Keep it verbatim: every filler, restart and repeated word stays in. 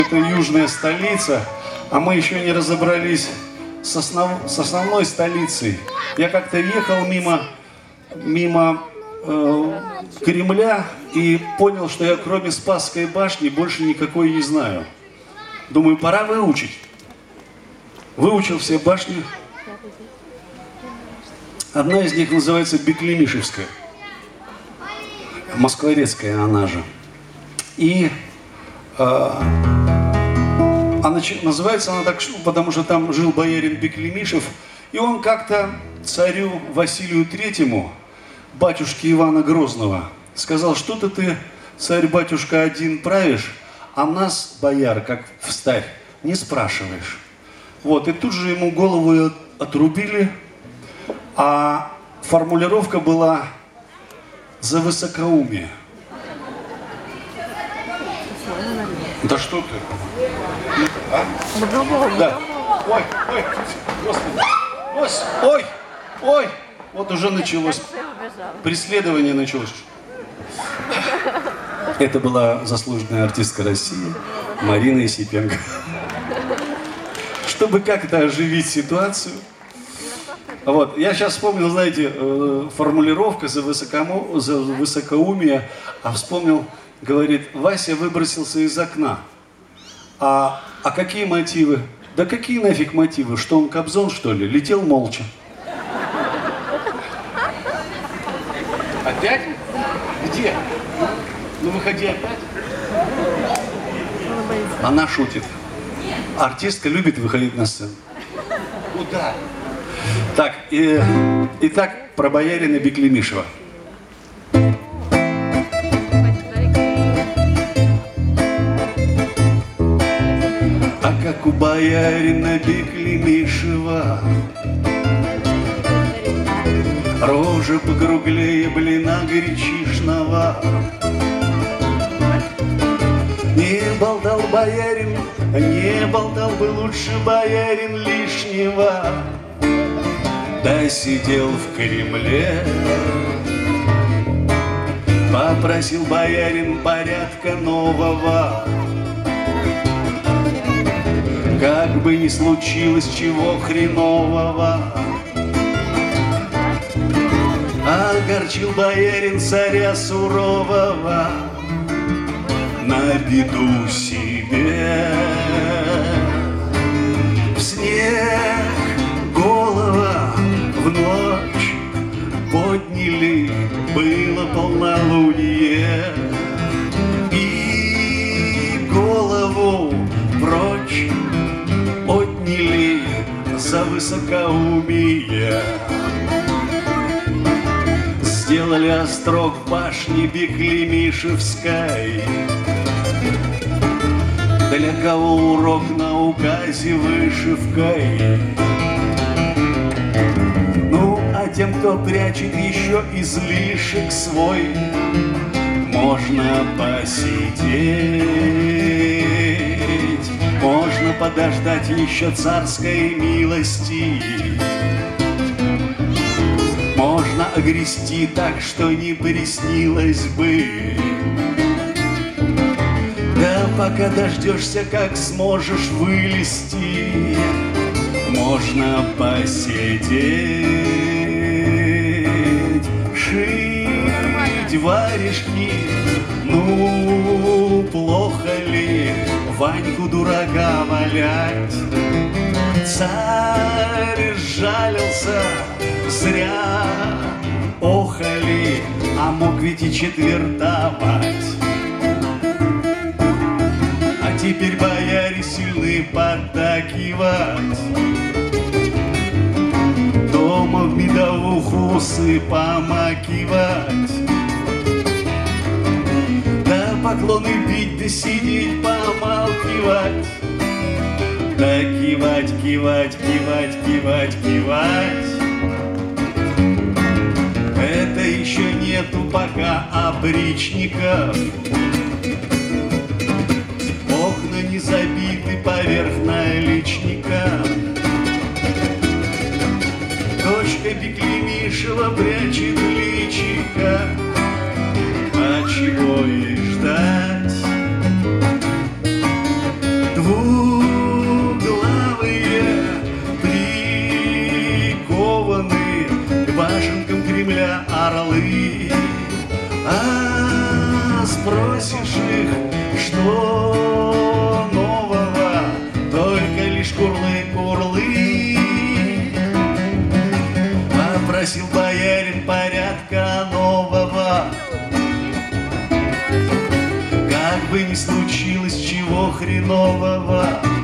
Это южная столица, а мы еще не разобрались с, основ... с основной столицей. Я как-то ехал мимо, мимо э, Кремля и понял, что я кроме Спасской башни больше никакой не знаю. Думаю, пора выучить. Выучил все башни. Одна из них называется Беклемишевская. Москворецкая она же. И э, она, называется она так, потому что там жил боярин Беклемишев. И он как-то царю Василию Третьему, батюшке Ивана Грозного, сказал: что-то ты, царь-батюшка, один правишь, а нас, бояр, как встарь, не спрашиваешь. Вот, и тут же ему голову отрубили, а формулировка была «за высокоумие». Да что ты? А? Да. Ой, ой, господи. Ой, ой, вот уже началось. Преследование началось. Это была заслуженная артистка России Марина Есипенко. Чтобы как-то оживить ситуацию. Вот. Я сейчас вспомнил, знаете, формулировка за, высокому, за высокоумие, а вспомнил, говорит, Вася выбросился из окна. А, а какие мотивы? Да какие нафиг мотивы? Что он Кобзон, что ли? Летел молча. Опять? Где? Ну выходи опять. Она шутит. Артистка любит выходить на сцену. Ну да. Так, и, итак, про боярина Беклемишева. А как у боярина Беклемишева рожа покруглее блина гречишного. Не болтал боярин, не болтал бы лучше боярин лишнего. Да сидел в Кремле, попросил боярин порядка нового. Как бы ни случилось чего хренового, огорчил боярин царя сурового на беду себе. В снег голова в ночь подняли, было полнолуние, и голову прочь отняли за высокоумие. Сделали острог в башне Беклемишевской. Для кого урок на указе вышивкой? Ну, а тем, кто прячет еще излишек свой, можно посидеть, можно подождать еще царской милости. Можно огрести так, что не приснилось бы. Да пока дождешься, как сможешь вылезти, можно посидеть, шить варежки. Ну, плохо ли Ваньку дурака валять? Царь жалился, зря охали, а мог ведь и четвертовать. А теперь бояре сильны поддакивать, дома в медовуху усы помакивать, да поклоны бить, да сидеть помалкивать, да кивать, кивать, кивать, кивать, кивать. Это еще нету пока опричников. Окна не забиты поверх наличника. Дочка Беклемишева прячет личика. А чего ей ждать? Просил боярин порядка нового, как бы ни случилось чего хренового.